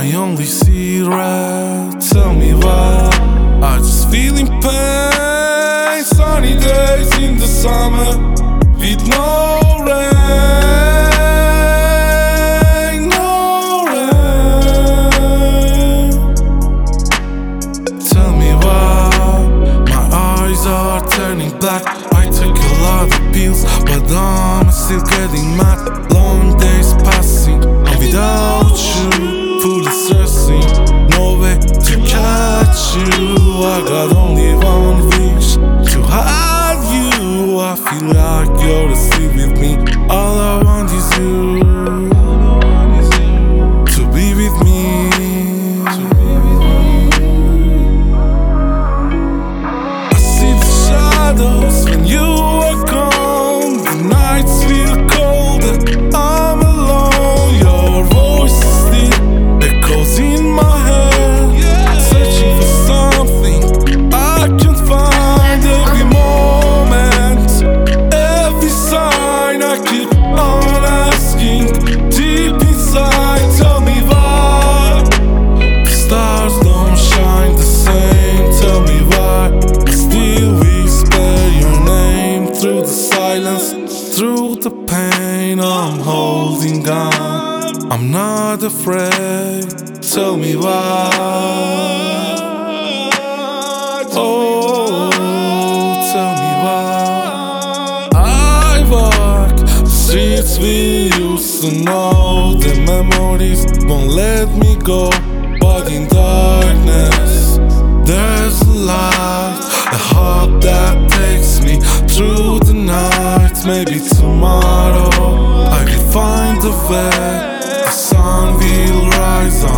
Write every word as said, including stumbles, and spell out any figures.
I only see red. Tell me why I just feeling pain. Sunny days in the summer with no rain, no rain. Tell me why my eyes are turning black. I took a lot of pills, but I'm still getting mad. Long days passing, and without you, fully stressing. No way to catch you. I got only one wish, to have you. I feel like you're still with me. All I want is you, to be with me. I see the shadows when you are gone. The nights feel colder, I'm alone. Your voice still echoes in my head, searching for something I can't find. Every moment, every sign, I keep on asking deep inside. Tell me why the stars don't shine the same. Tell me why I still whisper your name through the silence, through the pain. I'm holding on, I'm not afraid. Tell me why. Oh, tell me why. I walk the streets we used to know. The memories won't let me go. But in darkness, there's a light, a hope that takes me through the night. Maybe tomorrow I will find a way. The sun will rise